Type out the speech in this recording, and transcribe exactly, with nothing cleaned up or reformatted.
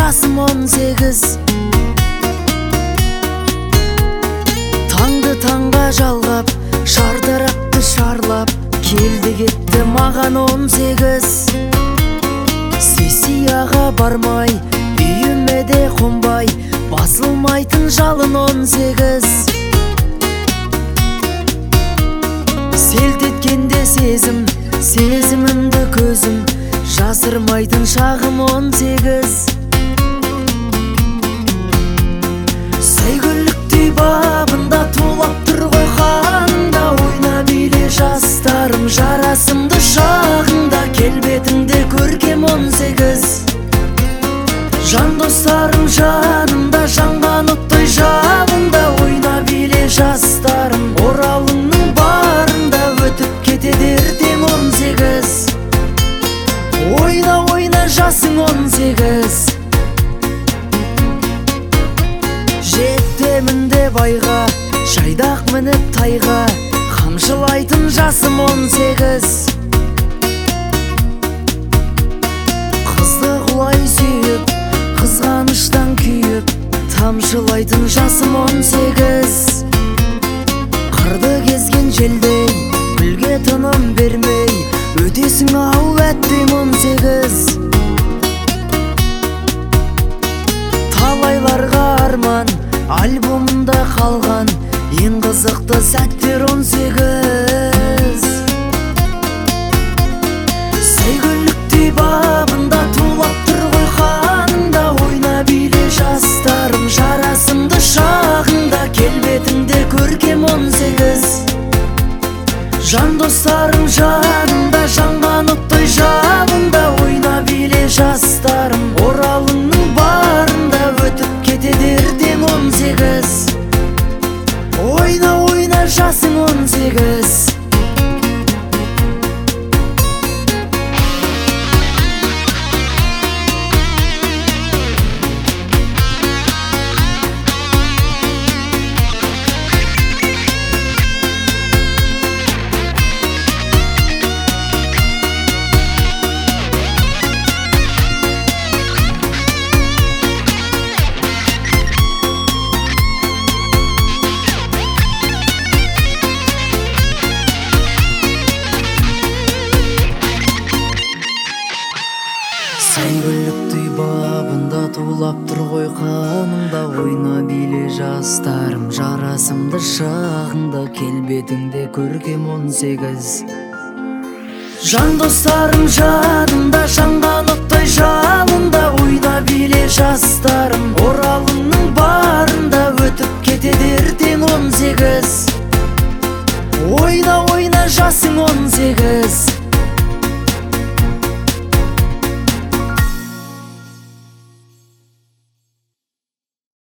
жасым он сегіз. Таңды таңға жалғап, шартарапты шарлап, келді кетті маған он сегіз. Сессияға бармай, үйіме де қонбай, басылмайтын жалын он сегіз. Селт еткенде сезім, сезімімді көзім, жасырмайтын шағым он сегіз. Сәйгүліктей бабында тулап тұр ғой қанымда, ойна биле жастарым жарасымды шағында, келбетіңде көркем он сегіз. Жан достарым жанымда, жанған оттай жалында, ойна биле жастарым оралыңның барында, өтіп кетеді ертең он сегіз. Ойна, ойна жасың он сегіз. Жетемін деп айға, жайдақ мініп тайға, қамшылайтын жасым он сегіз. Қызды құлай сүйіп, қызғаныштан күйіп, тамшылайтын жасым он сегіз. Қырды кезген желдей, гүлге тыным бермей, өтесің ау әттем он сегіз. Талайларға арман, альбомында қалған ең қызықты сәттер он сегіз. Сәйгүліктей бабында тулап тұр ғой қанымда, ойна биле жастарым жарасымды шағында, келбетіңде көркем он сегіз. Жан достарым жанымда, жанған оттай жалында, ойна биле жастарым оралыңның барында, өтіп кетеді ертең он сегіз. Ойна, ойна жасың он сегіз. Сәйгүліктей бабында тулап тұр ғой қанымда, ойна биле жастарым жарасымды шағында, келбетіңде көркем он сегіз. Жан достарым жанымда, жанған оттай жалында, ойна биле жастарым